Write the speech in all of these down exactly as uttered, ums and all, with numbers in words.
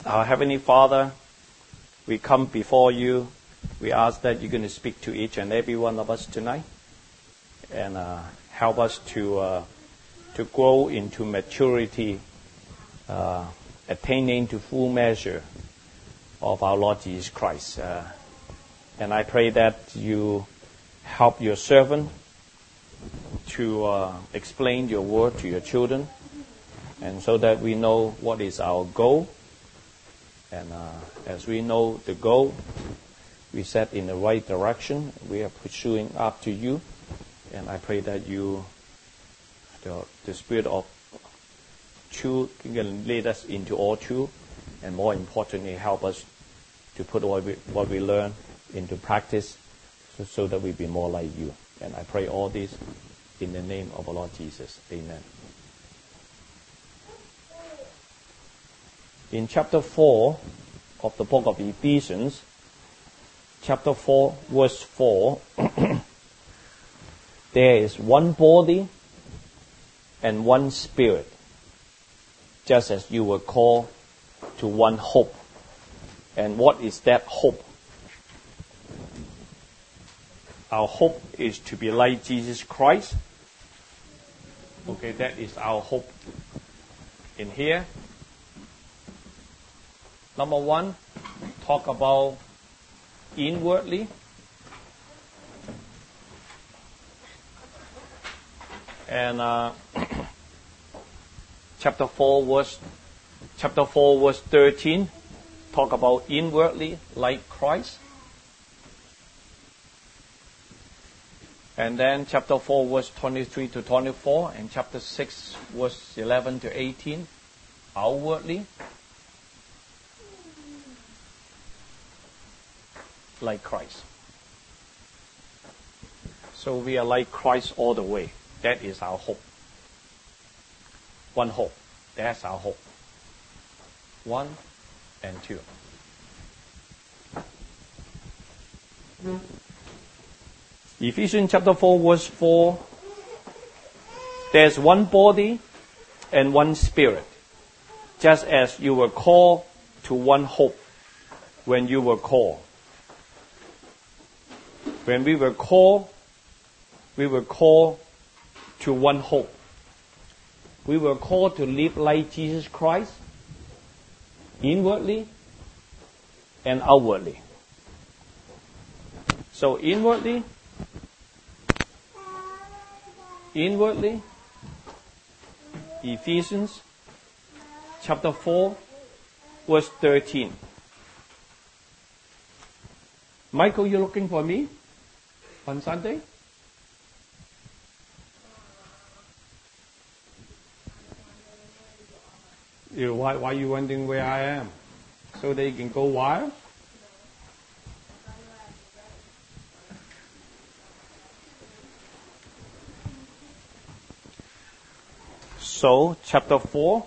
Our Heavenly Father, we come before you. We ask that you're going to speak to each and every one of us tonight and uh, help us to uh, to grow into maturity, uh, attaining to full measure of our Lord Jesus Christ. Uh, and I pray that you help your servant to uh, explain your word to your children, and so that we know what is our goal. And uh, as we know the goal, we set in the right direction. We are pursuing after you. And I pray that you, the, the Spirit of truth, can lead us into all truth. And more importantly, help us to put what we, what we learn into practice so, so that we be more like you. And I pray all this in the name of our Lord Jesus. Amen. In chapter four of the book of Ephesians, chapter four, verse four, there is one body and one spirit, just as you were called to one hope. And what is that hope? Our hope is to be like Jesus Christ. Okay, that is our hope in here. Number one, talk about inwardly. And uh, chapter four, verse chapter four, verse thirteen, talk about inwardly like Christ. And then chapter four, verse twenty-three to twenty-four, and chapter six, verse eleven to eighteen, outwardly like Christ. So we are like Christ all the way. That is our hope. One hope. That's our hope. One and two. Ephesians chapter four, verse four. There's one body and one spirit, just as you were called to one hope when you were called. When we were called, we were called to one hope. We were called to live like Jesus Christ, inwardly and outwardly. So inwardly, inwardly, Ephesians chapter four, verse thirteen. Michael, you looking for me on Sunday? You, why, why are you wondering where I am? So they can go wild? So, chapter four,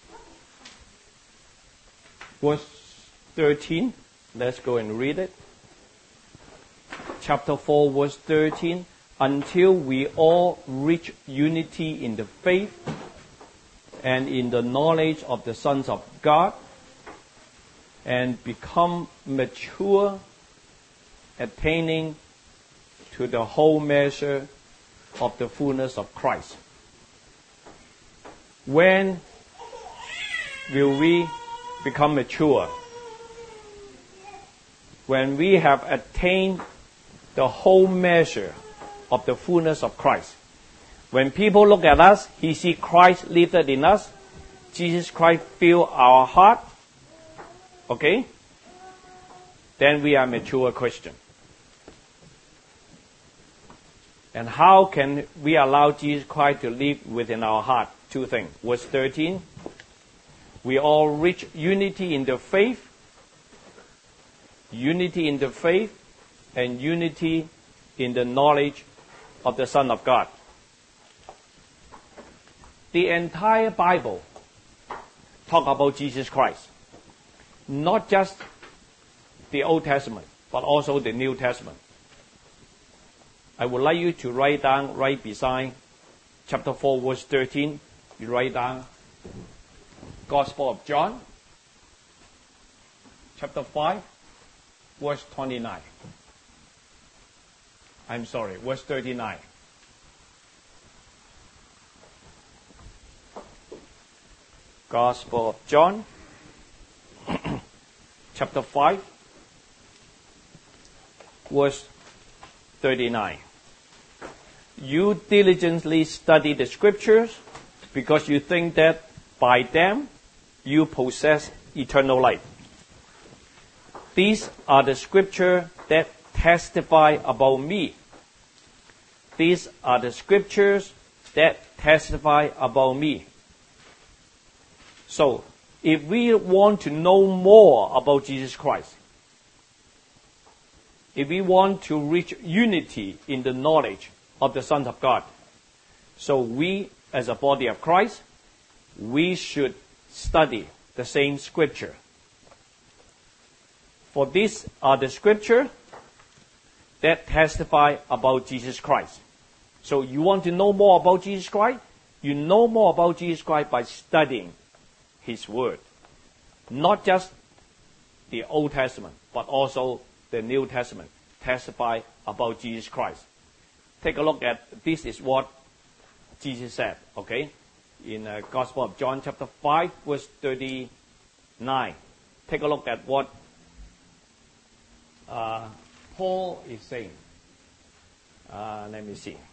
verse thirteen. Let's go and read it. Chapter four, verse thirteen. Until we all reach unity in the faith and in the knowledge of the sons of God, and become mature, attaining to the whole measure of the fullness of Christ. When will we become mature? When we have attained the whole measure of the fullness of Christ. When people look at us, he see Christ lifted in us. Jesus Christ fill our heart. Okay? Then we are mature Christian. And how can we allow Jesus Christ to live within our heart? Two things. Verse thirteen. We all reach unity in the faith. Unity in the faith. And unity in the knowledge of the Son of God. The entire Bible talk about Jesus Christ. Not just the Old Testament, but also the New Testament. I would like you to write down right beside chapter four, verse thirteen. You write down Gospel of John. chapter five, verse twenty-nine. I'm sorry, verse thirty-nine. Gospel of John, chapter five, verse thirty-nine. You diligently study the scriptures because you think that by them you possess eternal life. These are the scriptures that testify about me. These are the scriptures that testify about me. So, if we want to know more about Jesus Christ, if we want to reach unity in the knowledge of the Son of God, so we, as a body of Christ, we should study the same scripture. For these are the scriptures that testify about Jesus Christ. So you want to know more about Jesus Christ? You know more about Jesus Christ by studying His Word. Not just the Old Testament, but also the New Testament testify about Jesus Christ. Take a look at, this is what Jesus said, okay? In the Gospel of John chapter five, verse thirty-nine. Take a look at what uh, Paul is saying. Uh, let me see.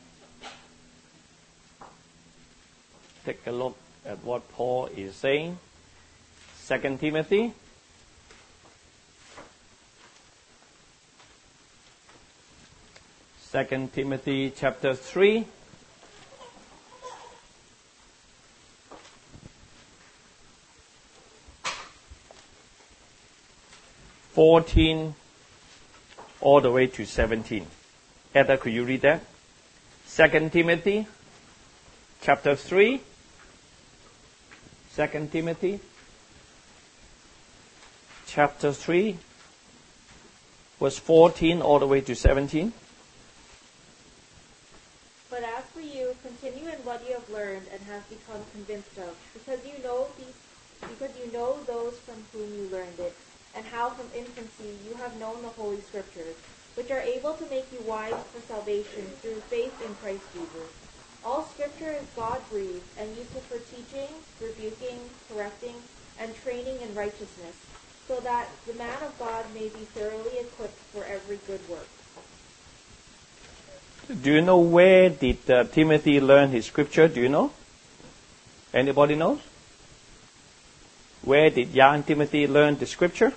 Take a look at what Paul is saying. Second Timothy. Second Timothy chapter three. fourteen all the way to seventeen. Edda, could you read that? Second Timothy chapter three. Second Timothy chapter three, verse fourteen all the way to seventeen. But as for you, continue in what you have learned and have become convinced of, because you know these, because you know those from whom you learned it, and how from infancy you have known the Holy Scriptures, which are able to make you wise for salvation through faith in Christ Jesus. All Scripture is God-breathed and useful for teaching, rebuking, correcting, and training in righteousness, so that the man of God may be thoroughly equipped for every good work. Do you know where did uh, Timothy learn his scripture? Do you know? Anybody knows? Where did young Timothy learn the scripture?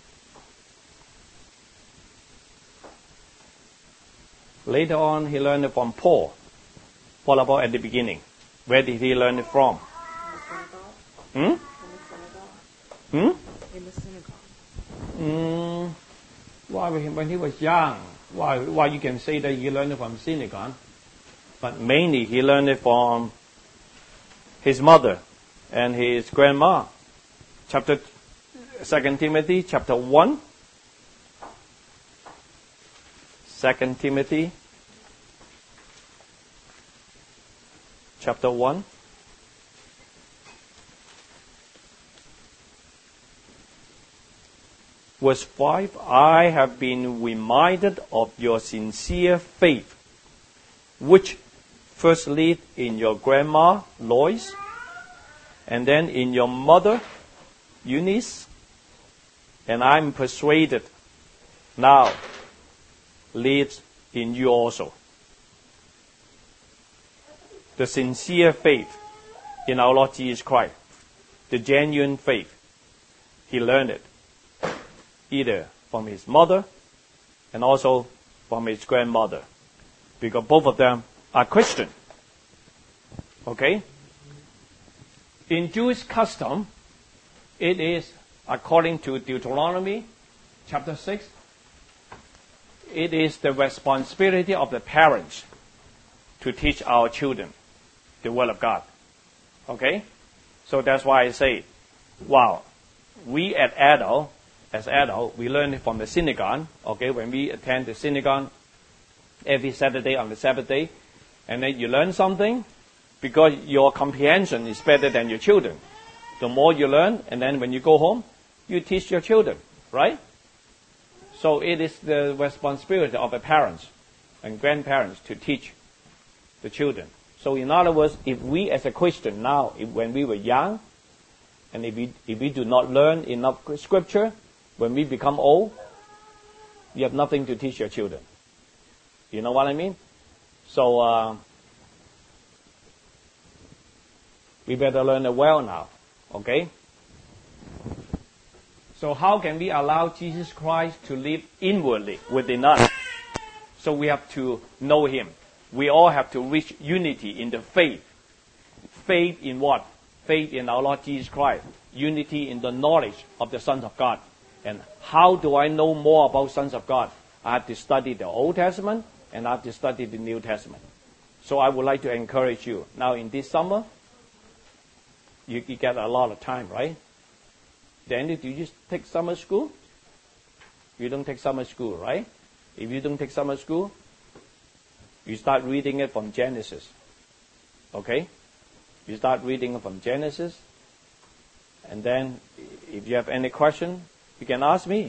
Later on, he learned it from Paul. What about at the beginning? Where did he learn it from? In the synagogue. Hmm? In the synagogue. Hmm? In the synagogue. Mm, why, when he was young, why, why you can say that he learned it from synagogue, but mainly he learned it from his mother and his grandma. Chapter Second Timothy, chapter one. Second Timothy, chapter one. Verse five, I have been reminded of your sincere faith, which first lived in your grandma, Lois, and then in your mother, Eunice, and I'm persuaded now lives in you also. The sincere faith in our Lord Jesus Christ, the genuine faith, he learned it either from his mother and also from his grandmother, because both of them are Christian. Okay? In Jewish custom, it is, according to Deuteronomy chapter six, it is the responsibility of the parents to teach our children the Word of God. Okay? So that's why I say, wow, we at adult, as adult, we learn it from the synagogue. Okay, when we attend the synagogue every Saturday on the Sabbath day, and then you learn something because your comprehension is better than your children. The more you learn, and then when you go home, you teach your children. right? So it is the responsibility of the parents and grandparents to teach the children. So in other words, if we as a Christian now, if, when we were young, and if we, if we do not learn enough scripture, when we become old, you have nothing to teach your children. You know what I mean? So uh, we better learn it well now, okay? So how can we allow Jesus Christ to live inwardly within us? So we have to know Him. We all have to reach unity in the faith. Faith in what? Faith in our Lord Jesus Christ. Unity in the knowledge of the sons of God. And how do I know more about sons of God? I have to study the Old Testament and I have to study the New Testament. So I would like to encourage you. Now in this summer, you, you get a lot of time, right? Then do you just take summer school? You don't take summer school, right? If you don't take summer school, you start reading it from Genesis. Okay? You start reading it from Genesis. And then if you have any question, you can ask me.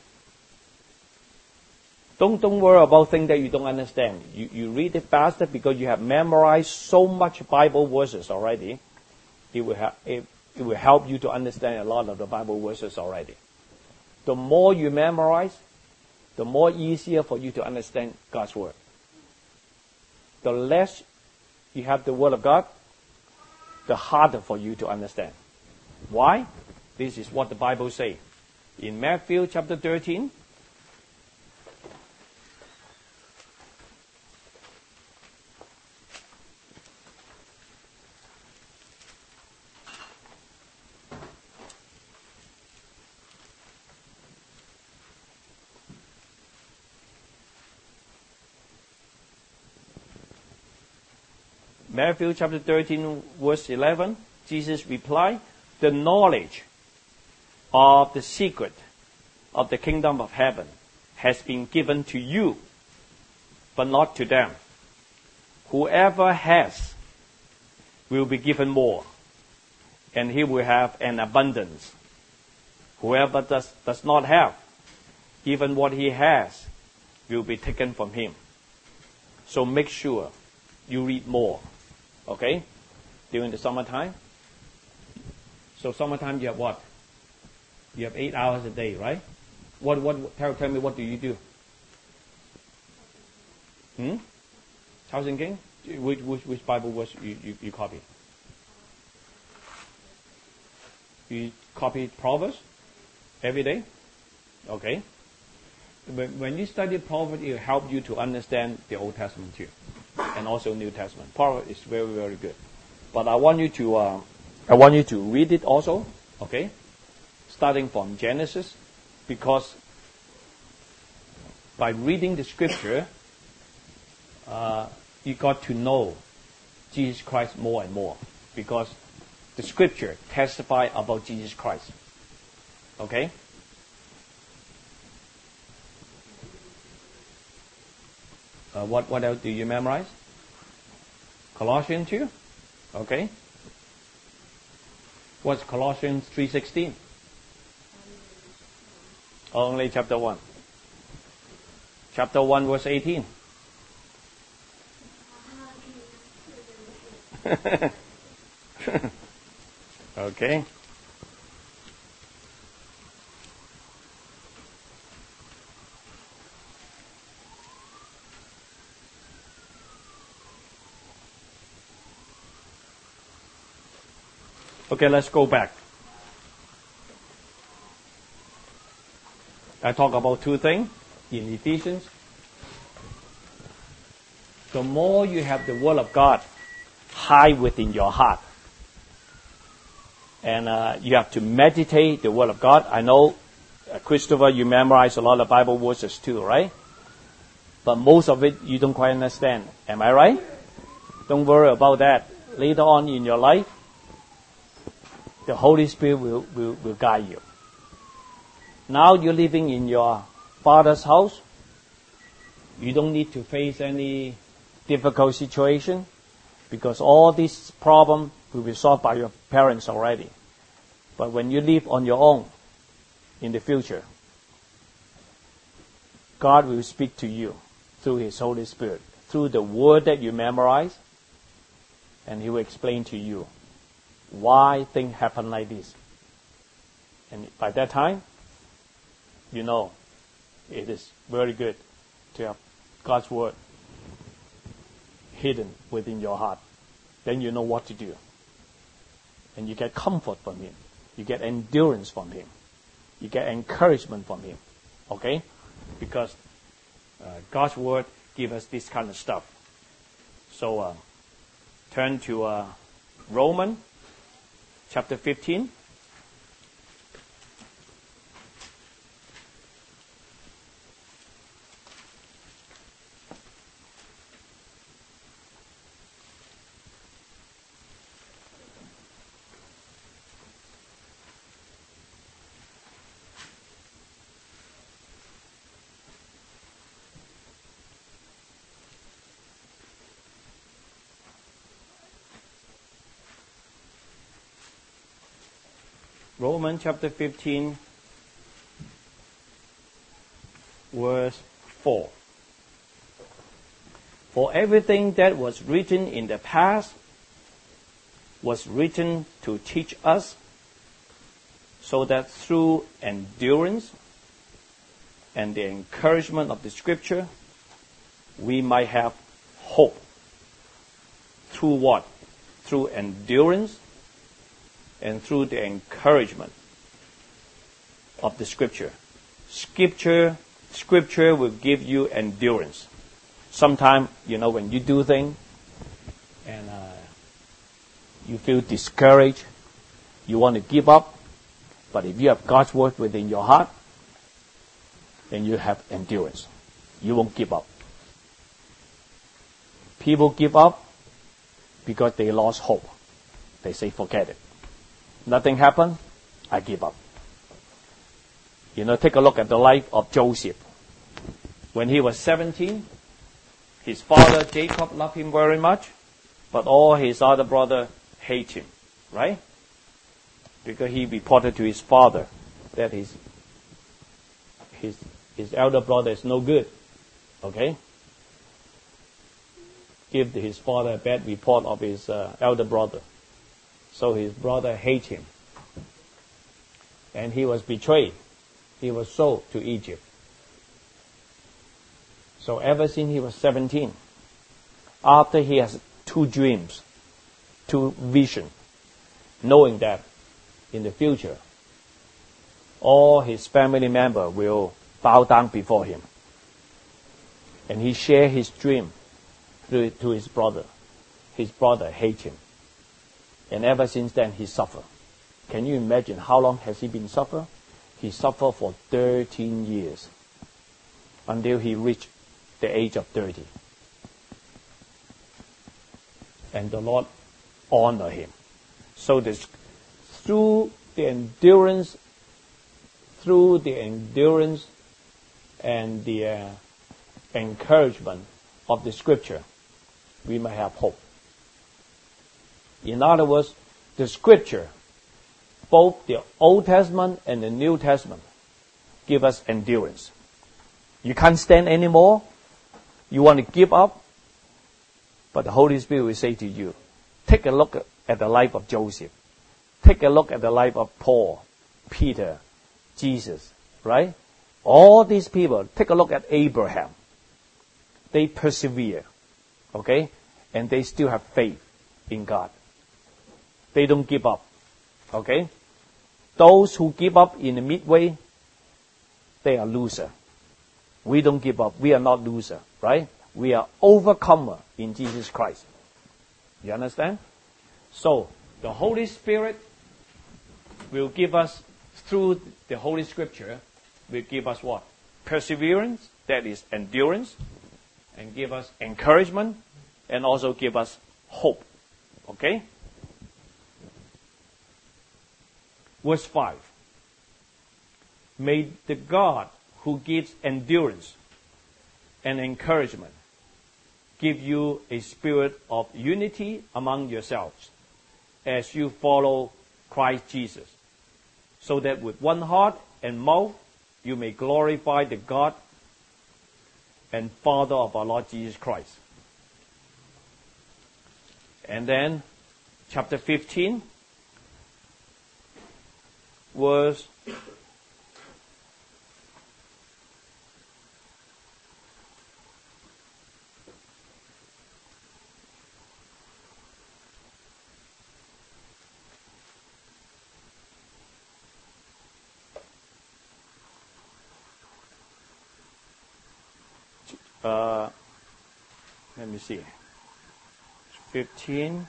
Don't don't worry about things that you don't understand. You you read it faster because you have memorized so much Bible verses already. It will ha- it, it will help you to understand a lot of the Bible verses already. The more you memorize, the more easier for you to understand God's word. The less you have the word of God, the harder for you to understand. Why? This is what the Bible says. In Matthew chapter thirteen, Matthew chapter thirteen, verse eleven, Jesus replied, the knowledge of the secret of the kingdom of heaven has been given to you, but not to them. Whoever has will be given more, and he will have an abundance. Whoever does, does not have, even what he has will be taken from him. So make sure you read more, okay, during the summertime. So summertime you have what? You have eight hours a day, right? What? What? Tell, tell me, what do you do? Hmm? Housing King? Which, which, which Bible verse you, you, you copy? You copy Proverbs every day? Okay. When, when you study Proverbs, it will help you to understand the Old Testament too, and also New Testament. Proverbs is very, very good. But I want you to, uh, I want you to read it also, okay? Starting from Genesis, because by reading the scripture, uh, you got to know Jesus Christ more and more, because the scripture testify about Jesus Christ. Okay? Uh, what what else do you memorize? Colossians two? Okay. What's Colossians three sixteen? Only chapter one. Chapter one, verse eighteen. Okay. Okay, let's go back. I talk about two things in Ephesians. The more you have the Word of God hide within your heart, and uh, you have to meditate the Word of God. I know, uh, Christopher, you memorize a lot of Bible verses too, right? But most of it you don't quite understand. Am I right? Don't worry about that. Later on in your life, the Holy Spirit will, will, will guide you. Now you're living in your father's house. You don't need to face any difficult situation, because all these problems will be solved by your parents already. But when you live on your own in the future, God will speak to you through His Holy Spirit, through the word that you memorize, and He will explain to you why things happen like this. And by that time, you know it is very good to have God's word hidden within your heart. Then you know what to do. And you get comfort from Him. You get endurance from Him. You get encouragement from Him. Okay? Because uh, God's word gives us this kind of stuff. So uh, turn to uh, Romans chapter fifteen. Romans chapter fifteen, verse four. For everything that was written in the past was written to teach us, so that through endurance and the encouragement of the Scripture, we might have hope. Through what? Through endurance and through the encouragement of the Scripture. Scripture, Scripture will give you endurance. Sometimes, you know, when you do things and uh, you feel discouraged, you want to give up, but if you have God's word within your heart, then you have endurance. You won't give up. People give up because they lost hope. They say, forget it. Nothing happened, I give up. You know, take a look at the life of Joseph. When he was seventeen, his father Jacob loved him very much, but all his other brothers hate him, right? Because he reported to his father that his his his elder brother is no good. Okay? Give his father a bad report of his uh, elder brother. So his brother hated him. And he was betrayed. He was sold to Egypt. So ever since he was seventeen, after he has two dreams, two visions, knowing that in the future, all his family members will bow down before him. And he shared his dream to, to his brother. His brother hates him. And ever since then, he suffered. Can you imagine how long has he been suffering? He suffered for thirteen years until he reached the age of thirty. And the Lord honored him. So this, through the endurance, through the endurance and the uh, encouragement of the Scripture, we may have hope. In other words, the Scripture, both the Old Testament and the New Testament, give us endurance. You can't stand anymore. You want to give up. But the Holy Spirit will say to you, take a look at the life of Joseph. Take a look at the life of Paul, Peter, Jesus, right? All these people, take a look at Abraham. They persevere, okay? And they still have faith in God. They don't give up, okay? Those who give up in the midway, they are loser. We don't give up. We are not loser, right? We are overcomer in Jesus Christ. You understand? So, the Holy Spirit will give us, through the Holy Scripture, will give us what? Perseverance, that is endurance, and give us encouragement, and also give us hope. Okay? Verse five. May the God who gives endurance and encouragement give you a spirit of unity among yourselves as you follow Christ Jesus, so that with one heart and mouth you may glorify the God and Father of our Lord Jesus Christ. And then, chapter fifteen, verse Uh, let me see. fifteen.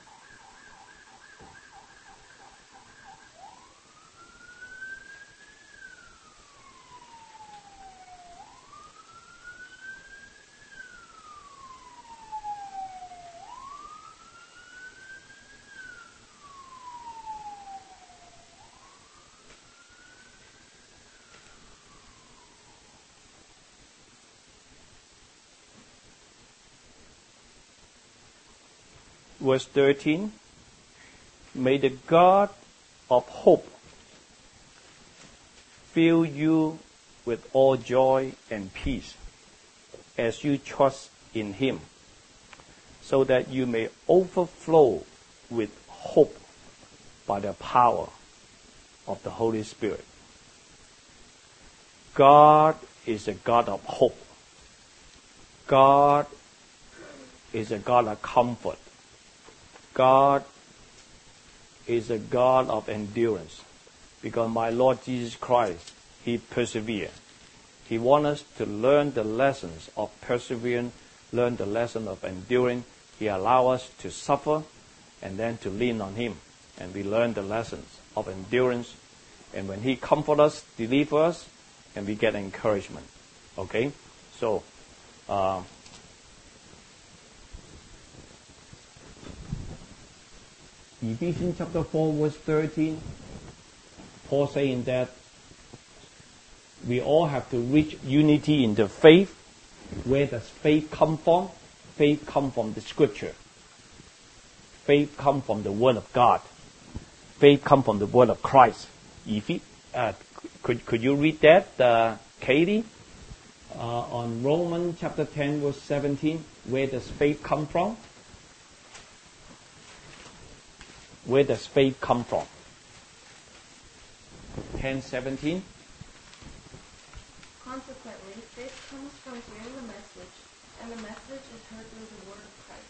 Verse thirteen, may the God of hope fill you with all joy and peace as you trust in Him, so that you may overflow with hope by the power of the Holy Spirit. God is a God of hope. God is a God of comfort. God is a God of endurance, because my Lord Jesus Christ, He persevered. He wants us to learn the lessons of perseverance, learn the lesson of enduring. He allows us to suffer and then to lean on Him. And we learn the lessons of endurance. And when He comforts us, delivers us, and we get encouragement. Okay? So, uh, Ephesians chapter four, verse thirteen, Paul saying that we all have to reach unity in the faith. Where does faith come from? Faith comes from the Scripture. Faith comes from the Word of God. Faith comes from the Word of Christ. If it, uh, could could you read that, uh, Katie, uh, on Romans chapter ten, verse seventeen? Where does faith come from? Where does faith come from? ten seventeen. Consequently, faith comes from hearing the message, and the message is heard through the word of Christ.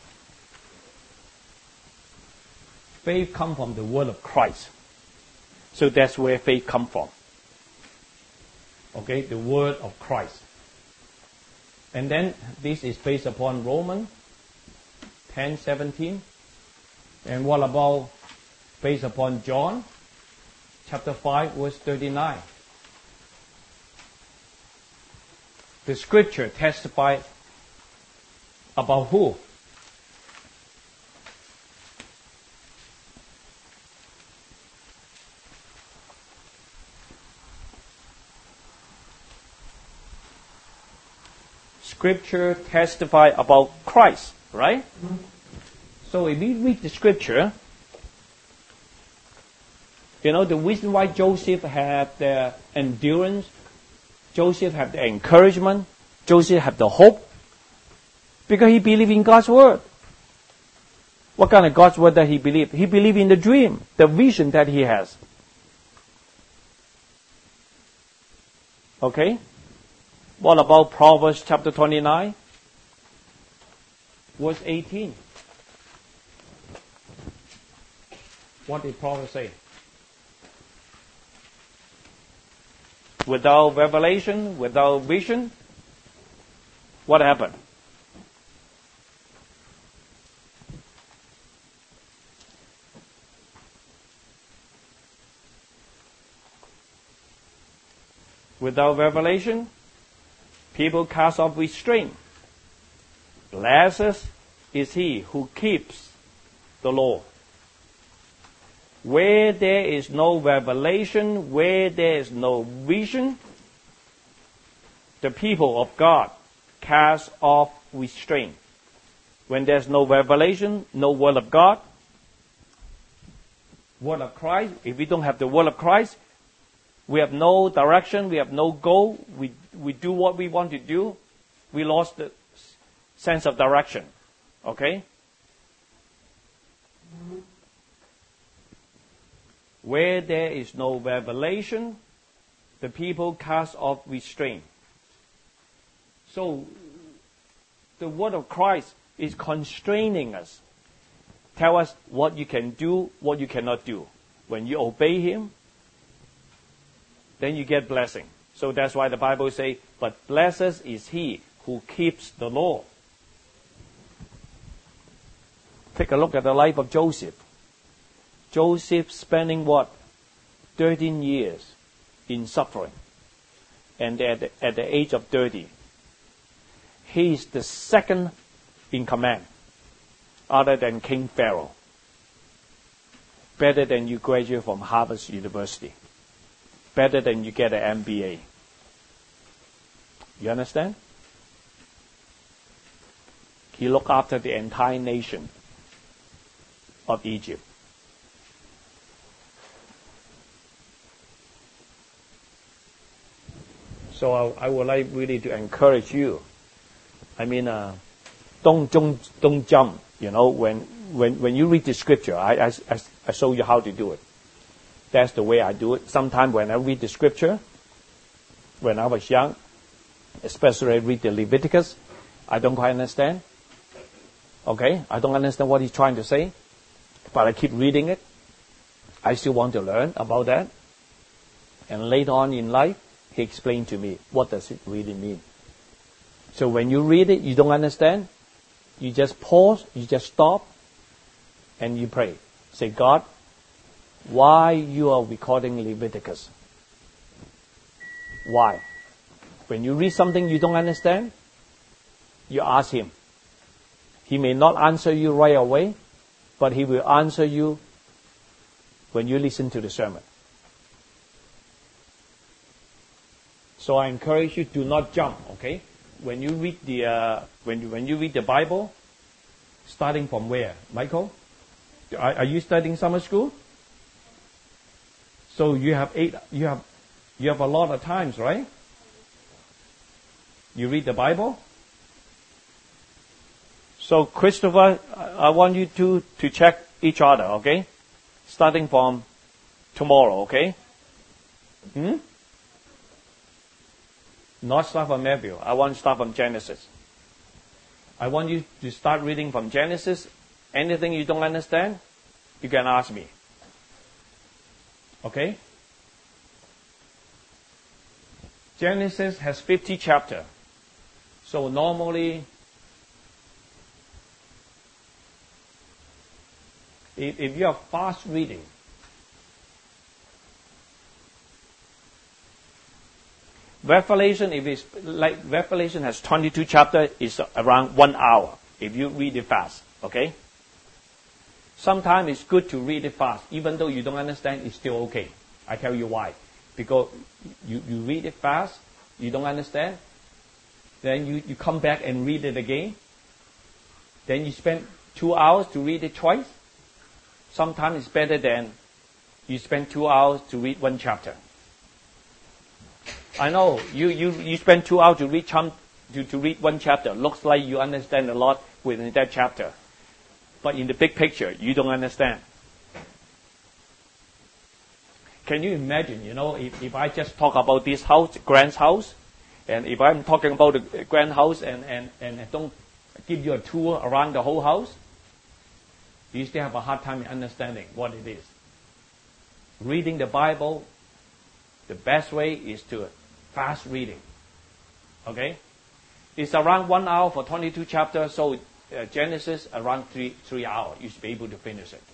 Faith comes from the word of Christ. So that's where faith comes from. Okay, the word of Christ. And then this is based upon Romans ten seventeen. And what about based upon John chapter five, verse thirty-nine? The Scripture testifies about who? Scripture testify about Christ, right? Mm-hmm. So if we read the Scripture, you know, the reason why Joseph had the endurance, Joseph had the encouragement, Joseph had the hope, because he believed in God's Word. What kind of God's Word that he believed? He believed in the dream, the vision that he has. Okay? What about Proverbs chapter twenty-nine? Verse eighteen. What did Proverbs say? Without revelation, without vision, what happened? Without revelation, people cast off restraint. Blessed is he who keeps the law. Where there is no revelation, where there is no vision, the people of God cast off restraint. When there's no revelation, no word of God, word of Christ, if we don't have the word of Christ, we have no direction, we have no goal, we, we do what we want to do, we lost the sense of direction. Okay? Where there is no revelation, the people cast off restraint. So, the word of Christ is constraining us. Tell us what you can do, what you cannot do. When you obey Him, then you get blessing. So that's why the Bible says, but blessed is he who keeps the law. Take a look at the life of Joseph. Joseph spending what? thirteen years in suffering. And at the, at the age of thirty, he is the second in command, other than King Pharaoh. Better than you graduate from Harvard University. Better than you get an M B A. You understand? He looked after the entire nation of Egypt. So I, I would like really to encourage you. I mean, uh, don't don't don't jump. You know, when when when you read the scripture, I I I, I show you how to do it. That's the way I do it. Sometimes when I read the scripture, when I was young, especially I read the Leviticus, I don't quite understand. Okay, I don't understand what he's trying to say, but I keep reading it. I still want to learn about that. And later on in life, he explained to me, what does it really mean? So when you read it, you don't understand, you just pause, you just stop, and you pray. Say, God, why you are recording Leviticus? Why? When you read something you don't understand, you ask him. He may not answer you right away, but he will answer you when you listen to the sermon. So I encourage you, do not jump, okay? When you read the uh, when you, when you read the Bible, starting from where, Michael? Are, are you studying summer school? So you have eight. You have you have a lot of times, right? You read the Bible. So Christopher, I want you to to check each other, okay? Starting from tomorrow, okay? Hmm. Not start from Matthew. I want to start from Genesis. I want you to start reading from Genesis. Anything you don't understand, you can ask me. Okay? Genesis has fifty chapters. So normally, if, if you are fast reading, Revelation, if it's like Revelation has twenty-two chapters, it's around one hour if you read it fast. Okay? Sometimes it's good to read it fast. Even though you don't understand, it's still okay. I tell you why. Because you, you read it fast, you don't understand, then you, you come back and read it again. Then you spend two hours to read it twice. Sometimes it's better than you spend two hours to read one chapter. I know, you, you, you spend two hours to read, to, to read one chapter. Looks like you understand a lot within that chapter. But in the big picture, you don't understand. Can you imagine, you know, if, if I just talk about this house, Grant's house, and if I'm talking about the Grant house and, and, and I don't give you a tour around the whole house, you still have a hard time understanding what it is. Reading the Bible, the best way is to fast reading. Okay? It's around one hour for twenty-two chapters, so uh, Genesis around three, three hours. You should be able to finish it.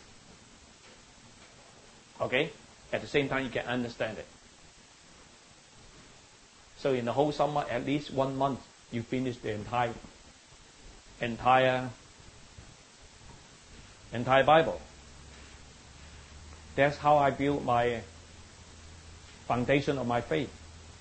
Okay? At the same time, you can understand it. So in the whole summer, at least one month, you finish the entire, entire, entire Bible. That's how I build my foundation of my faith.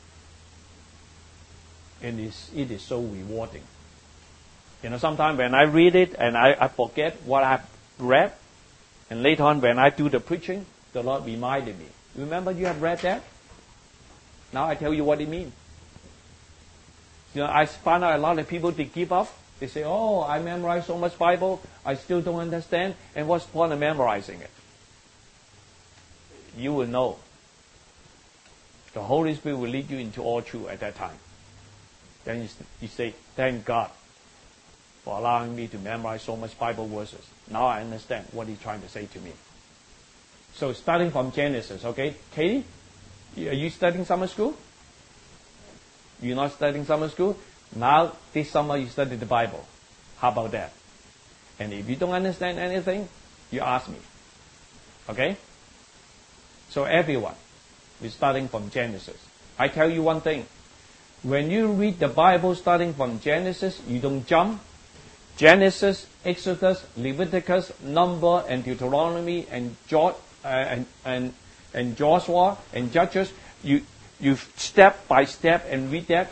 And it's, it is so rewarding. You know, sometimes when I read it and I, I forget what I've read, and later on when I do the preaching, the Lord reminded me. Remember you have read that? Now I tell you what it means. You know, I find out a lot of people, they give up. They say, oh, I memorized so much Bible, I still don't understand, and what's the point of memorizing it? You will know. The Holy Spirit will lead you into all truth at that time. Then you, you say, thank God for allowing me to memorize so much Bible verses. Now I understand what He's trying to say to me. So starting from Genesis, okay? Katie, are you studying summer school? You're not studying summer school? Now, this summer you study the Bible. How about that? And if you don't understand anything, you ask me. Okay? So everyone, we're starting from Genesis. I tell you one thing. When you read the Bible starting from Genesis, you don't jump. Genesis, Exodus, Leviticus, Number, and Deuteronomy, and, jo- uh, and, and, and Joshua, and Judges, you, you step by step and read that.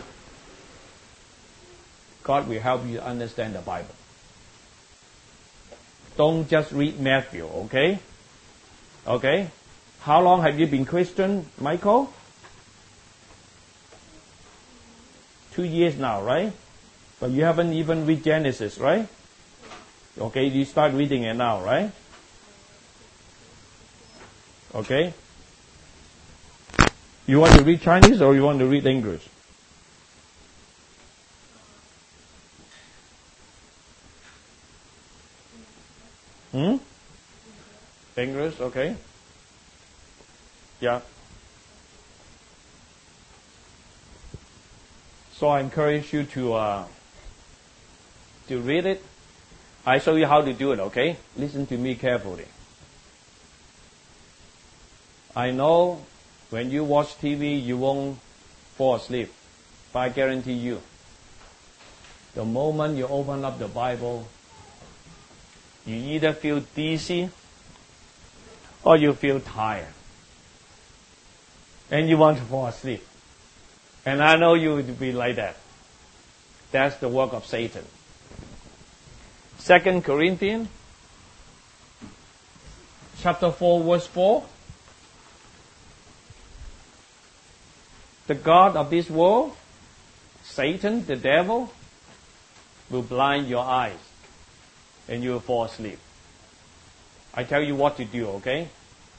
God will help you understand the Bible. Don't just read Matthew, okay? Okay? How long have you been Christian, Michael? Two years now, right? But you haven't even read Genesis, right? Okay, you start reading it now, right? Okay? You want to read Chinese or you want to read English? Hmm? English, okay. Yeah. So I encourage you to uh, to read it. I show you how to do it, okay? Listen to me carefully. I know when you watch T V, you won't fall asleep. But I guarantee you, the moment you open up the Bible, you either feel dizzy or you feel tired. And you want to fall asleep. And I know you would be like that. That's the work of Satan. Second Corinthians chapter four, verse four. The God of this world, Satan, the devil, will blind your eyes and you will fall asleep. I tell you what to do, okay?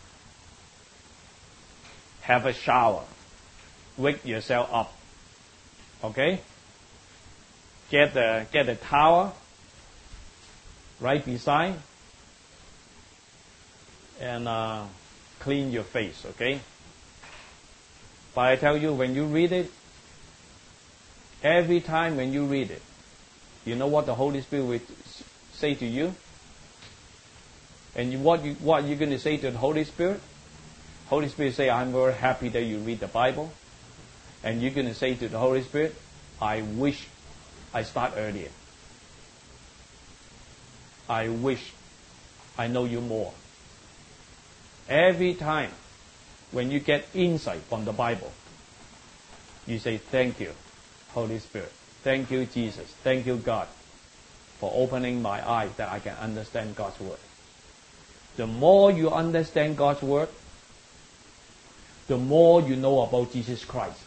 Have a shower. Wake yourself up. Okay? Get the, get the towel right beside and uh, clean your face, okay? But I tell you, when you read it, every time when you read it, you know what the Holy Spirit will say to you? And you, what, you, what you're going to say to the Holy Spirit? Holy Spirit say, I'm very happy that you read the Bible. And you're going to say to the Holy Spirit, I wish I start earlier. I wish I know you more. Every time when you get insight from the Bible, you say, thank you, Holy Spirit. Thank you, Jesus. Thank you, God, for opening my eyes that I can understand God's Word. The more you understand God's Word, the more you know about Jesus Christ.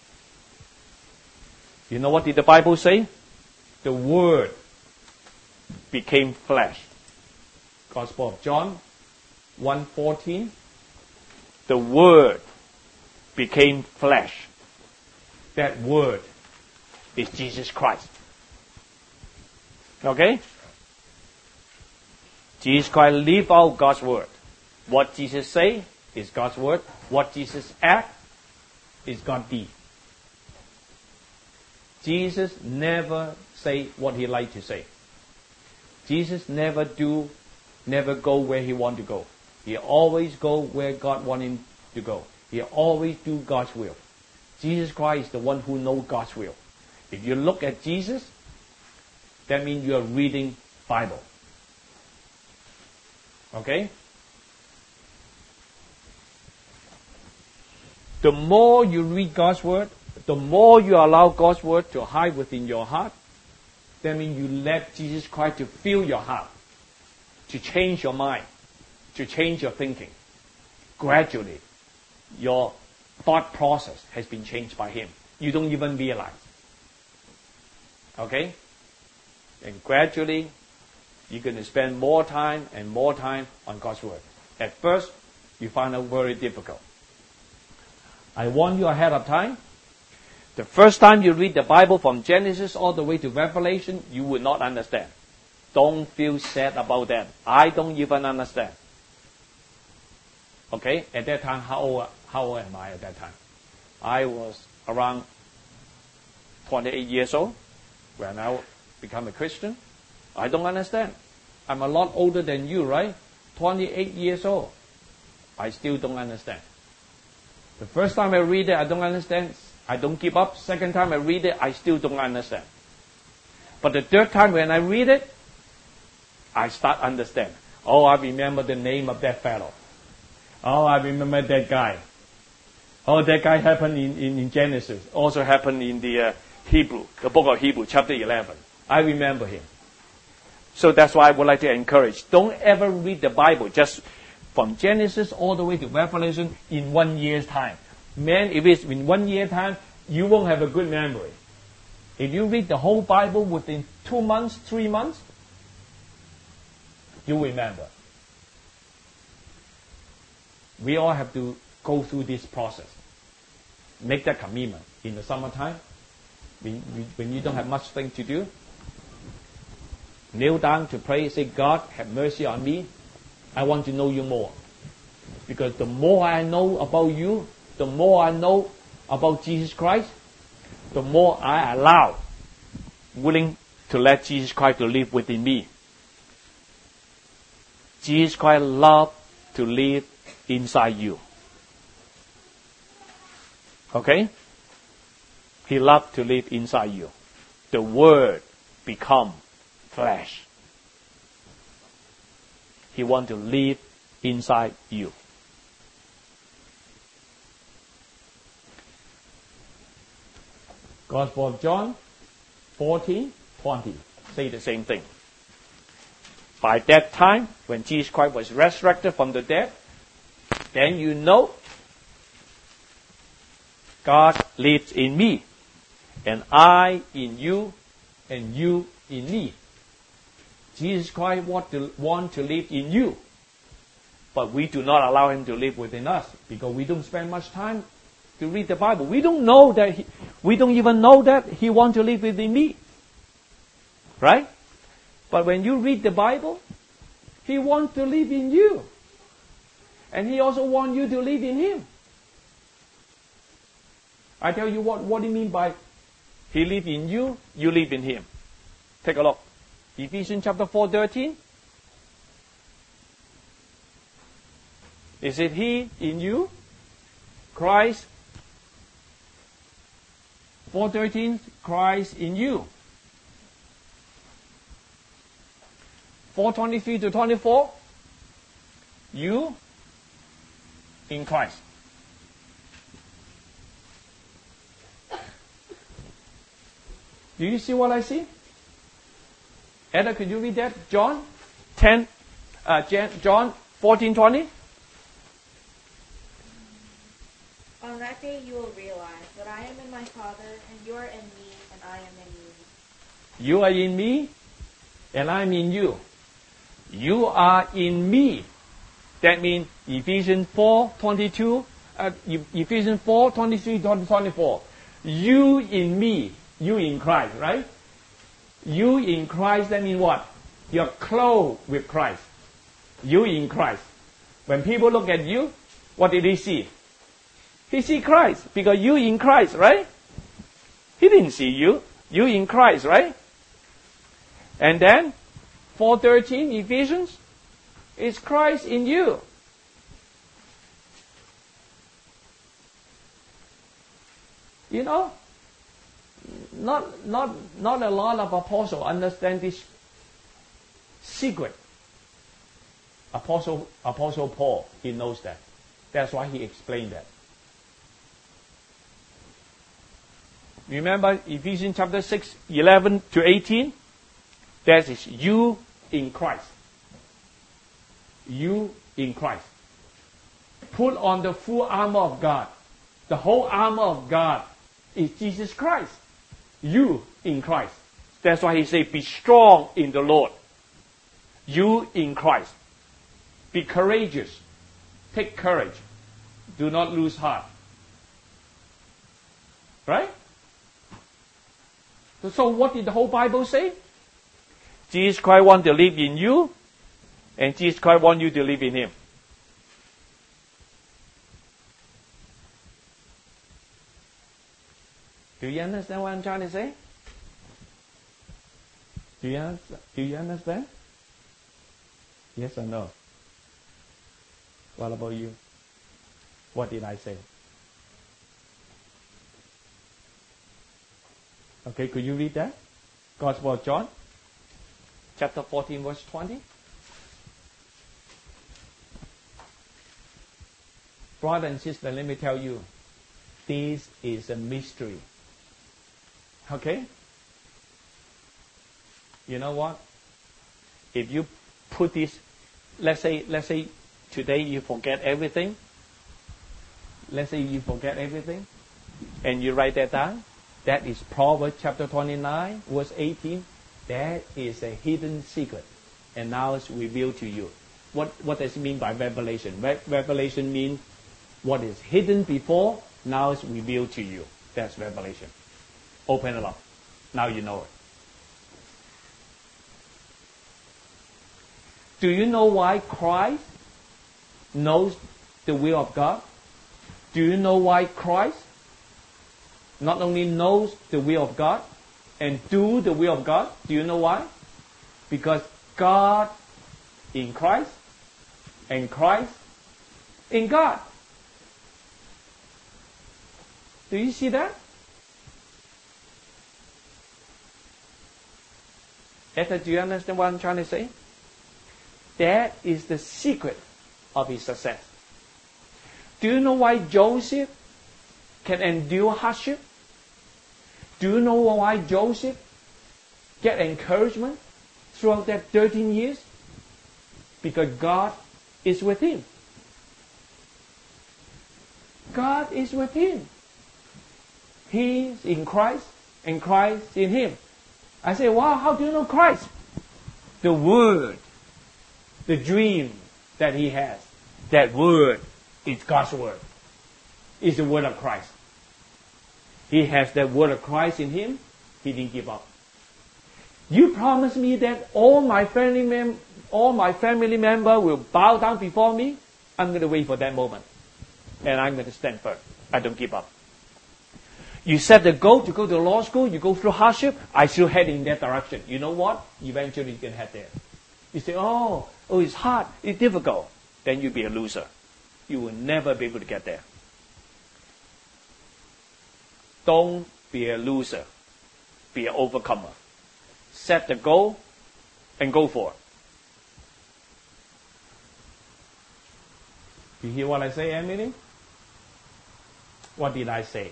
You know what did the Bible say? The Word became flesh. Gospel of John one fourteen. The Word became flesh. That Word is Jesus Christ. Okay? Jesus Christ lived out God's Word. What Jesus say is God's Word. What Jesus act is God's deed. Jesus never say what he like to say. Jesus never do, never go where he want to go. He always go where God want him to go. He always do God's will. Jesus Christ is the one who knows God's will. If you look at Jesus, that means you are reading Bible. Okay? The more you read God's Word, the more you allow God's Word to hide within your heart, that means you let Jesus Christ to fill your heart, to change your mind, to change your thinking. Gradually, your thought process has been changed by Him. You don't even realize. Okay? And gradually, you're going to spend more time and more time on God's Word. At first, you find it very difficult. I warn you ahead of time. The first time you read the Bible from Genesis all the way to Revelation, you will not understand. Don't feel sad about that. I don't even understand. Okay? At that time, how old, how old am I at that time? I was around twenty-eight years old when I became a Christian. I don't understand. I'm a lot older than you, right? twenty-eight years old. I still don't understand. The first time I read it, I don't understand. I don't give up. Second time I read it, I still don't understand. But the third time when I read it, I start understand. Oh, I remember the name of that fellow. Oh, I remember that guy. Oh, that guy happened in, in, in Genesis. Also happened in the uh, Hebrew, the book of Hebrew, chapter eleven. I remember him. So that's why I would like to encourage. Don't ever read the Bible just from Genesis all the way to Revelation in one year's time. Man, if it's in one year's time, you won't have a good memory. If you read the whole Bible within two months, three months, you remember. We all have to go through this process. Make that commitment. In the summertime, when, when you don't have much thing to do, kneel down to pray, say, God, have mercy on me. I want to know you more. Because the more I know about you, the more I know about Jesus Christ, the more I allow, willing to let Jesus Christ to live within me. Jesus Christ loves to live inside you. Okay? He loves to live inside you. The Word become flesh. He wants to live inside you. Gospel of John fourteen twenty. Say the same thing. By that time, when Jesus Christ was resurrected from the dead, then you know God lives in me, and I in you, and you in me. Jesus Christ want to, want to live in you, but we do not allow Him to live within us because we don't spend much time to read the Bible. We don't know that he, we don't even know that He wants to live within me. Right? But when you read the Bible, He wants to live in you. And He also wants you to live in Him. I tell you what, what do you mean by He lives in you, you live in Him. Take a look. Ephesians chapter four, thirteen. Is it He in you? Christ. four thirteen, Christ in you. four twenty-three to twenty-four, you in Christ. Do you see what I see? Edda, could you read that? John ten, uh, John fourteen twenty. On that day you will realize that I am in my Father, and you are in me, and I am in you. You are in me, and I am in you. You are in me. That means Ephesians four twenty-two, uh, Ephesians four twenty-three to twenty-four. You in me, you in Christ, right? You in Christ, that means what? You're clothed with Christ. You in Christ. When people look at you, what did he see? He see Christ, because you in Christ, right? He didn't see you. You in Christ, right? And then, four thirteen, Ephesians, is Christ in you. You know, not not not a lot of apostles understand this secret. Apostle Apostle Paul, he knows that. That's why he explained that. Remember Ephesians chapter six, eleven to eighteen? That is you in Christ. You in Christ. Put on the full armor of God. The whole armor of God is Jesus Christ. You in Christ. That's why he said, be strong in the Lord. You in Christ. Be courageous. Take courage. Do not lose heart. Right? So what did the whole Bible say? Jesus Christ wants to live in you, and Jesus Christ wants you to live in Him. Do you understand what I'm trying to say? Do you understand? Do you understand? Yes or no? What about you? What did I say? Okay, could you read that? Gospel of John, chapter fourteen, verse twenty. Brother and sister, let me tell you, this is a mystery. Okay? You know what? If you put this, let's say, let's say today you forget everything. Let's say you forget everything, and you write that down. That is Proverbs chapter twenty-nine, verse eighteen. That is a hidden secret, and now it's revealed to you. What what does it mean by revelation? Re- revelation means what is hidden before, now it's revealed to you. That's revelation. Open it up. Now you know it. Do you know why Christ knows the will of God? Do you know why Christ not only knows the will of God and do the will of God? Do you know why? Because God in Christ and Christ in God. Do you see that? Esther, do you understand what I'm trying to say? That is the secret of his success. Do you know why Joseph can endure hardship? Do you know why Joseph get encouragement throughout that thirteen years? Because God is with him. God is with him. He is in Christ and Christ in him. I say, wow, how do you know Christ? The word, the dream that he has, that word is God's word. It's the word of Christ. He has that word of Christ in him. He didn't give up. You promised me that all my family mem- all my family member will bow down before me. I'm going to wait for that moment, and I'm going to stand firm. I don't give up. You set the goal to go to law school. You go through hardship. I still head in that direction. You know what? Eventually you can head there. You say, oh, oh, it's hard, it's difficult. Then you'll be a loser. You will never be able to get there. Don't be a loser. Be an overcomer. Set the goal and go for it. You hear what I say, Emily? What did I say?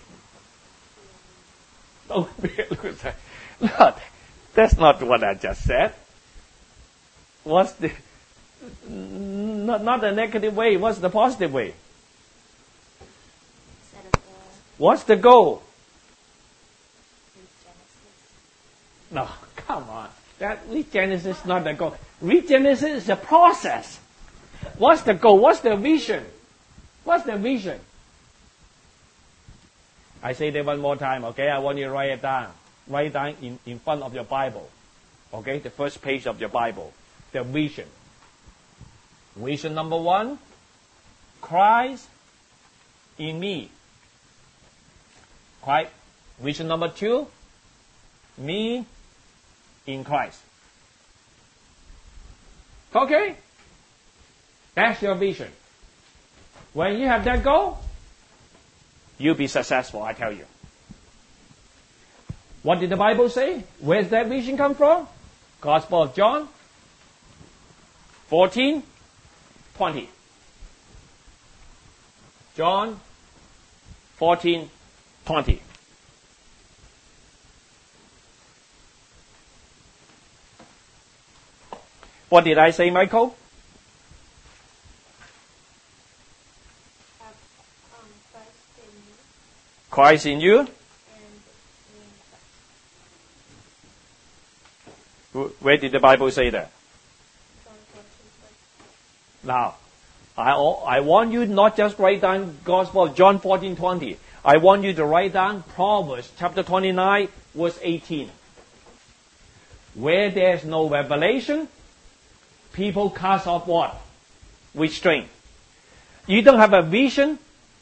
Don't be a loser. Lord, that's not what I just said. What's the... Not, not the negative way. What's the positive way? What's the goal? No, come on. That read Genesis is not the goal. Read Genesis is a process. What's the goal? What's the vision? What's the vision? I say that one more time, okay? I want you to write it down. Write it down in, in front of your Bible. Okay? The first page of your Bible. The vision. Vision number one, Christ in me. Right? Vision number two, me in Christ. Okay? That's your vision. When you have that goal, you'll be successful, I tell you. What did the Bible say? Where's that vision come from? Gospel of John, fourteen, twenty. John, fourteen, twenty. What did I say, Michael? Um, Christ in you. Christ in you. And, Where did the Bible say that? Now, I, I want you not just write down Gospel of John fourteen twenty. I want you to write down Proverbs chapter twenty-nine, verse eighteen. Where there's no revelation, people cast off what? Restraint. You don't have a vision?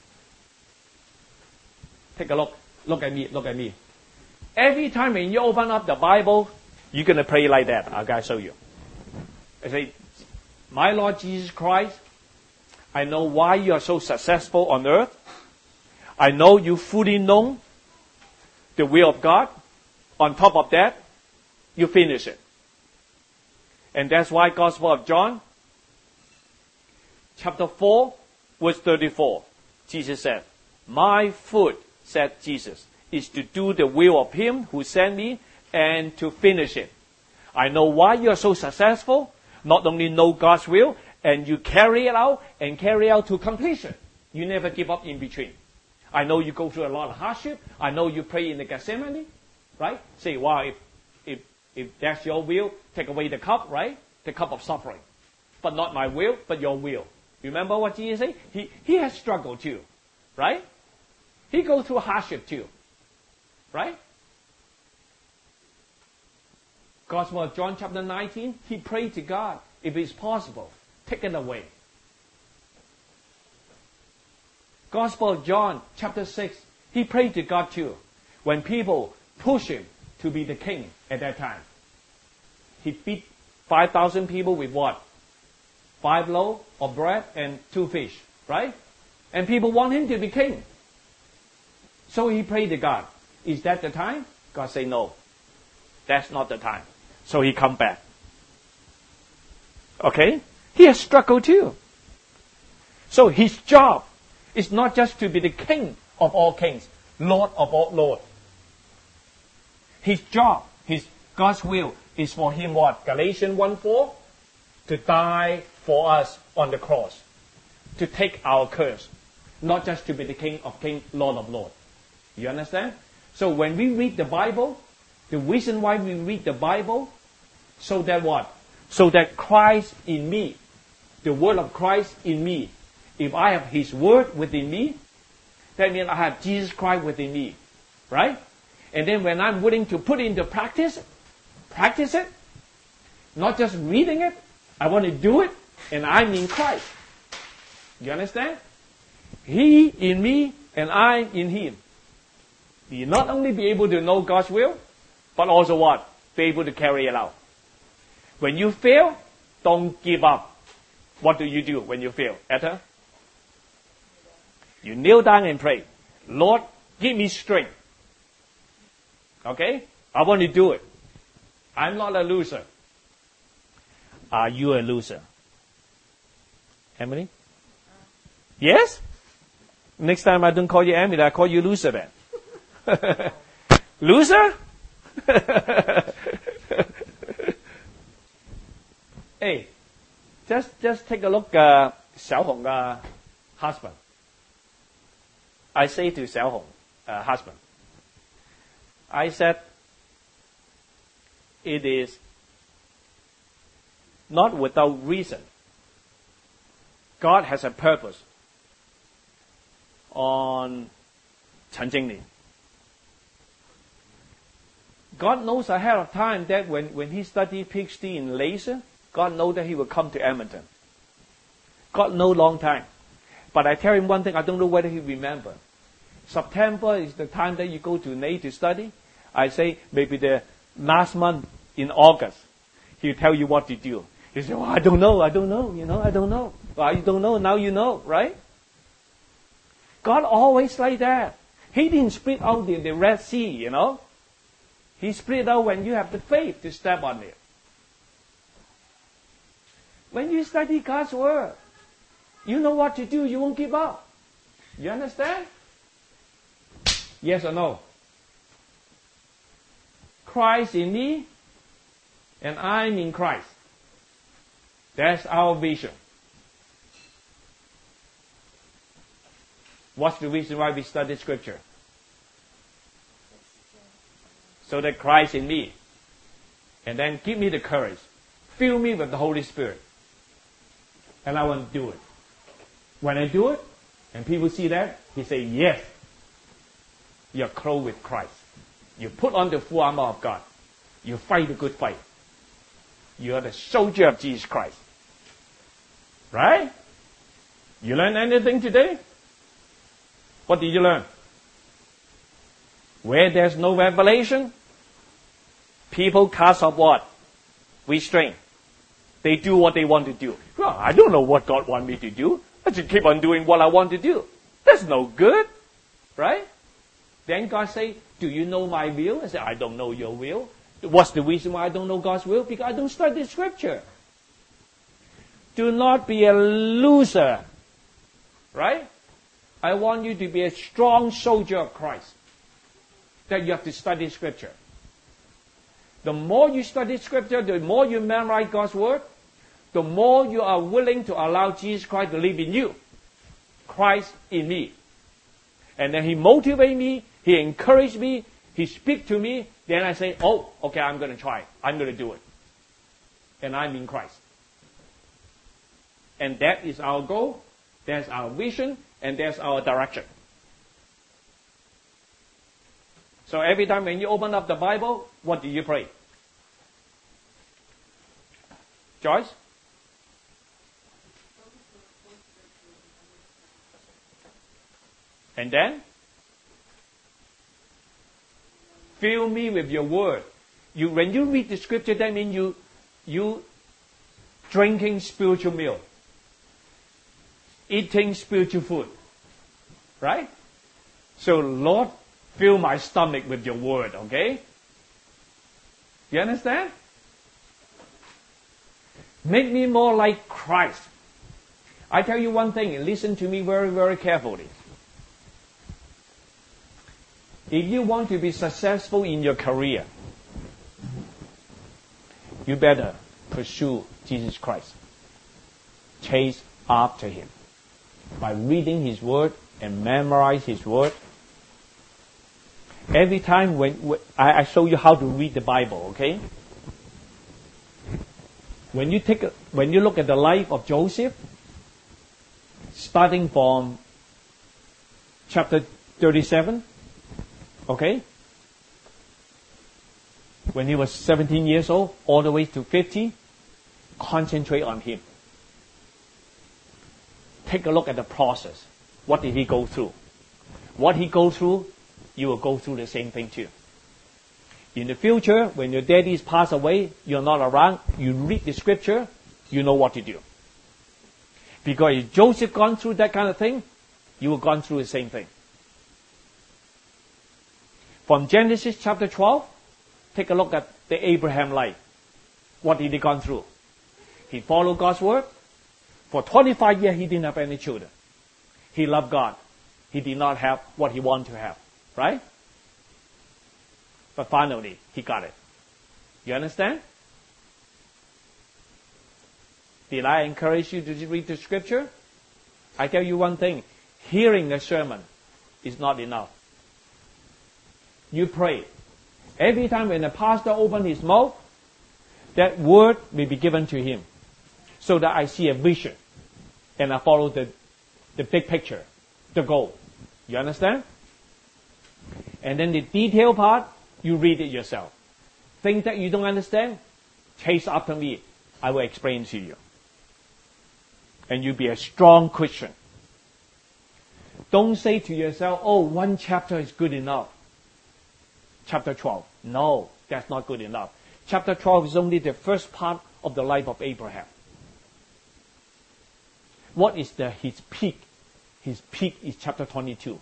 Take a look. Look at me. Look at me. Every time when you open up the Bible, you're going to pray like that. I'm going to show you. I say, my Lord Jesus Christ, I know why you are so successful on earth. I know you fully know the will of God. On top of that, you finish it. And that's why Gospel of John, chapter four, verse thirty-four, Jesus said, my food, said Jesus, is to do the will of Him who sent me and to finish it. I know why you are so successful. Not only know God's will, and you carry it out and carry out to completion. You never give up in between. I know you go through a lot of hardship. I know you pray in the Gethsemane, right? Say, wow, if, if, if that's your will, take away the cup, right? The cup of suffering. But not my will, but your will. Remember what Jesus said? He, he has struggled too, right? He goes through hardship too, right? Gospel of John chapter nineteen, he prayed to God, if it's possible, take it away. Gospel of John chapter six, he prayed to God too. When people push him to be the king at that time. He feed five thousand people with what? Five loaves of bread and two fish, right? And people want him to be king. So he prayed to God. Is that the time? God said, no. That's not the time. So he come back. Okay? He has struggled too. So his job is not just to be the king of all kings, Lord of all lords. His job, his God's will is for him what? Galatians one four? To die for us on the cross. To take our curse. Not just to be the king of kings, Lord of lords. You understand? So when we read the Bible, the reason why we read the Bible, so that what? So that Christ in me, the word of Christ in me, if I have His word within me, that means I have Jesus Christ within me, right? And then when I'm willing to put it into practice, practice it, not just reading it, I want to do it, and I'm in Christ. You understand? He in me, and I in Him. You not only be able to know God's will, but also what? Be able to carry it out. When you fail, don't give up. What do you do when you fail? Etta? You kneel down and pray. Lord, give me strength. Okay? I want to do it. I'm not a loser. Are you a loser? Emily? Yes? Next time I don't call you Emily, I call you loser then. Loser? Hey, just just take a look at uh, Xiao Hong's uh, husband. I say to Xiao Hong, uh, husband, I said, it is not without reason. God has a purpose on Chen Jinglin. God knows ahead of time that when, when he studied PhD in laser, God knows that he will come to Edmonton. God knows long time. But I tell him one thing, I don't know whether he remember. September is the time that you go to N A to study. I say maybe the last month in August, he'll tell you what to do. He say, well, I don't know, I don't know, you know, I don't know. Well, you don't know, now you know, right? God always like that. He didn't split out the, the Red Sea, you know. He split out when you have the faith to step on it. When you study God's Word, you know what to do, you won't give up. You understand? Yes or no? Christ in me, and I'm in Christ. That's our vision. What's the reason why we study Scripture? So that Christ in me, And then give me the courage. Fill me with the Holy Spirit. And I want to do it. When I do it, and people see that, he say, yes, you're clothed with Christ. You put on the full armor of God. You fight the good fight. You are the soldier of Jesus Christ. Right? You learn anything today? What did you learn? Where there's no revelation, people cast off what? Restraint. They do what they want to do. Well, I don't know what God wants me to do. I just keep on doing what I want to do. That's no good. Right? Then God say, do you know my will? I say, I don't know your will. What's the reason why I don't know God's will? Because I don't study Scripture. Do not be a loser. Right? I want you to be a strong soldier of Christ. That you have to study Scripture. The more you study Scripture, the more you memorize God's Word, the more you are willing to allow Jesus Christ to live in you. Christ in me. And then He motivates me, He encourages me, He speaks to me, then I say, oh, okay, I'm going to try. I'm going to do it. And I'm in Christ. And that is our goal, that's our vision, and that's our direction. So every time when you open up the Bible, what do you pray? Joyce? And then? Fill me with your word. You, when you read the Scripture, that means you, you drinking spiritual milk. Eating spiritual food. Right? So, Lord, fill my stomach with your word, okay? You understand? Make me more like Christ. I tell you one thing, and listen to me very, very carefully. If you want to be successful in your career, you better pursue Jesus Christ. Chase after Him. By reading His Word and memorize His Word. Every time when, when I, I show you how to read the Bible, okay? When you take a, when you look at the life of Joseph, starting from chapter thirty-seven, okay? When he was seventeen years old, all the way to fifty, concentrate on him. Take a look at the process. What did he go through? What he go through, you will go through the same thing too. In the future, when your daddy's passed away, you're not around, you read the Scripture, you know what to do. Because if Joseph gone through that kind of thing, you will gone through the same thing. From Genesis chapter twelve, take a look at the Abraham life. What did he gone through? He followed God's word. For twenty-five years, he didn't have any children. He loved God. He did not have what he wanted to have. Right? But finally, he got it. You understand? Did I encourage you to read the Scripture? I tell you one thing. Hearing a sermon is not enough. You pray. Every time when the pastor opens his mouth, that word may be given to him. So that I see a vision. And I follow the, the big picture. The goal. You understand? And then the detail part, you read it yourself. Things that you don't understand, chase after me. I will explain to you. And you be a strong Christian. Don't say to yourself, oh, one chapter is good enough. Chapter twelve. No, that's not good enough. Chapter twelve is only the first part of the life of Abraham. What is the his peak? His peak is chapter twenty-two.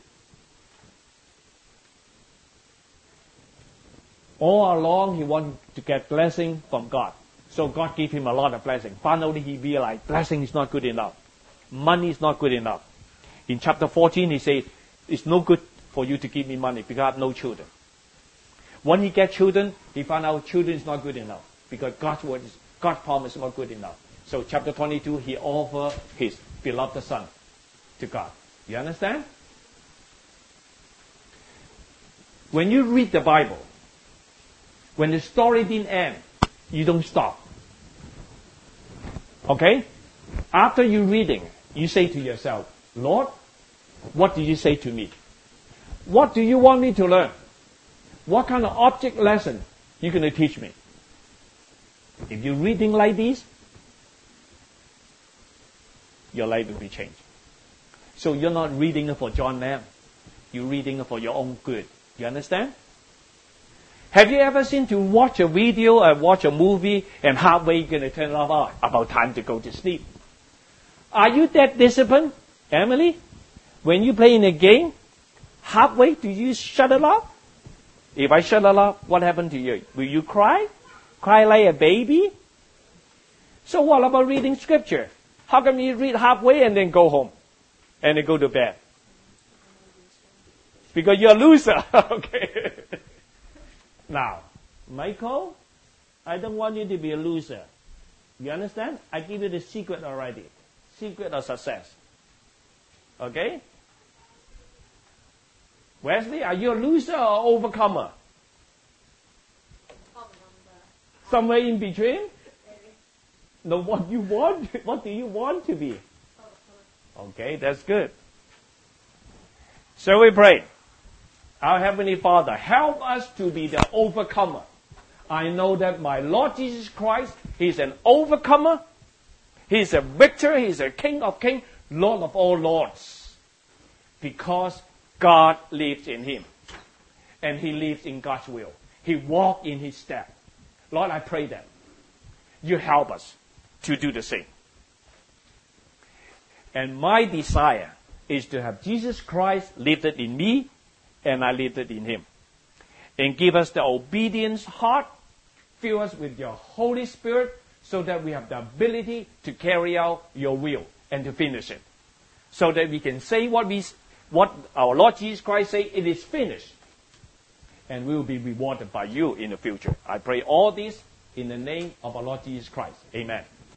All along, he wanted to get blessing from God. So God gave him a lot of blessing. Finally, he realized blessing is not good enough. Money is not good enough. In chapter fourteen, he said, it's no good for you to give me money because I have no children. When he gets children, he found out children is not good enough because God's word is, God's promise is not good enough. So chapter twenty-two, he offered his beloved son to God. You understand? When you read the Bible, when the story didn't end, you don't stop. Okay? After you reading, you say to yourself, Lord, what did you say to me? What do you want me to learn? What kind of object lesson you're going to teach me? If you're reading like this, your life will be changed. So you're not reading it for John Lam. You're reading it for your own good. You understand? Have you ever seen to watch a video or watch a movie and halfway you're going to turn it off? Oh, about time to go to sleep. Are you that disciplined, Emily? When you play in a game, halfway do you shut it off? If I shut it off, what happened to you? Will you cry? Cry like a baby? So what about reading scripture? How come you read halfway and then go home? And then go to bed? Because you're a loser. Okay. Now, Michael, I don't want you to be a loser. You understand? I give you the secret already. Secret of success. Okay? Wesley, are you a loser or overcomer? Somewhere in between? No, what you want? What do you want to be? Okay, that's good. So we pray. Our Heavenly Father, help us to be the overcomer. I know that my Lord Jesus Christ, He's an overcomer. He's a victor. He's a King of kings, Lord of all lords. Because God lives in Him. And He lives in God's will. He walked in His step. Lord, I pray that you help us to do the same. And my desire is to have Jesus Christ lived in me and I lived in Him. And give us the obedience heart. Fill us with your Holy Spirit so that we have the ability to carry out your will and to finish it. So that we can say what we, what our Lord Jesus Christ said, it is finished. And we will be rewarded by you in the future. I pray all this in the name of our Lord Jesus Christ. Amen.